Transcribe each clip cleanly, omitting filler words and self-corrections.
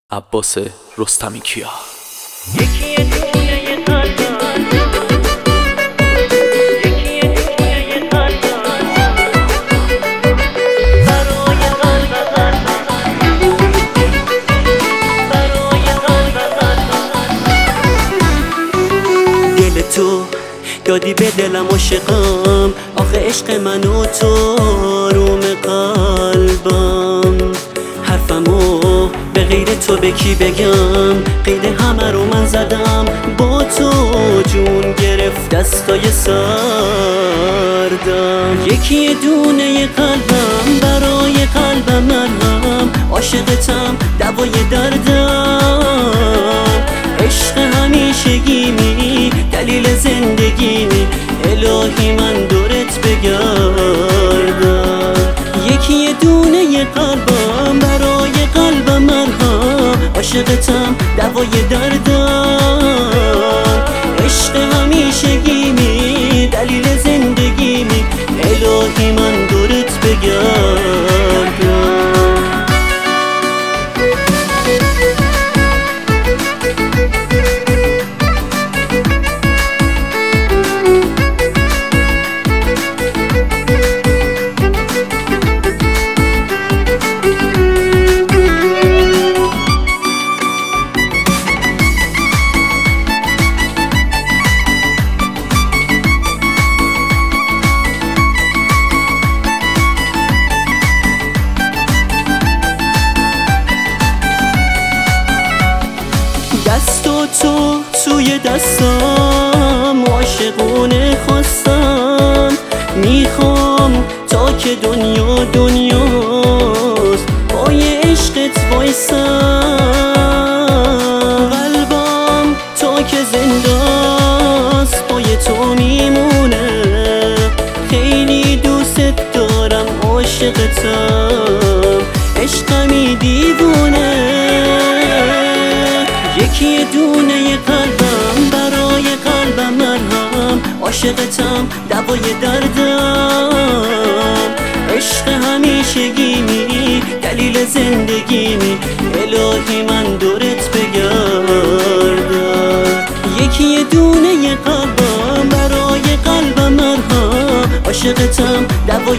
عباس رستمی کیا. یکی دونه قلبم، یکی دونه قلبم، برای قلبم، برای قلبم. دل تو دادی به دلم عاشقم، آخه عشق من و تو روم قلبم. حرفمو به غیر تو به کی بگم؟ قید همه رو من زدم با تو، جون گرفت دستای سردم. یکی دونه قلبم، برای قلبم مرهم، عاشقتم دوای دردم. عشق همیشگیمی، دلیل زندگیمی، الهی من دورت بگردم. یکی دونه قلبم، برای قلبم مرهم، عاشقتم دوای دردم. عشق همیشگیمی، دلیل زندگیمی، الهی من دورت بگردم. دست و تو توی دستم، عاشقونه خواستم. میخوام تا که دنیا دنیاست، پای عشقت وایسم. قلبم تا که زنداست، پای تو میمونه. خیلی دوست دارم، عاشقتم، عشقمی دیوونه. یکی دونه قلبم، برای قلبم مرهم، عاشقتم دوای دردم. عشق همیشگیمی، دلیل زندگیمی، الهی من دورت بگردم. یکی دونه قلبم، برای قلبم مرهم، عاشقتم دوای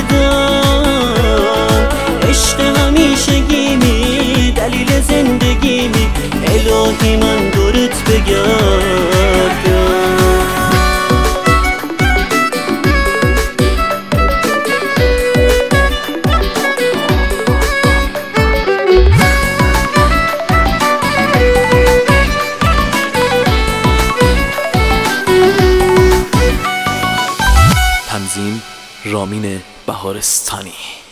دردم. عشق همیشگیمی، دلیل زندگیمی، الهی من دورت بگردم. تنظیم رامین بهارستانی.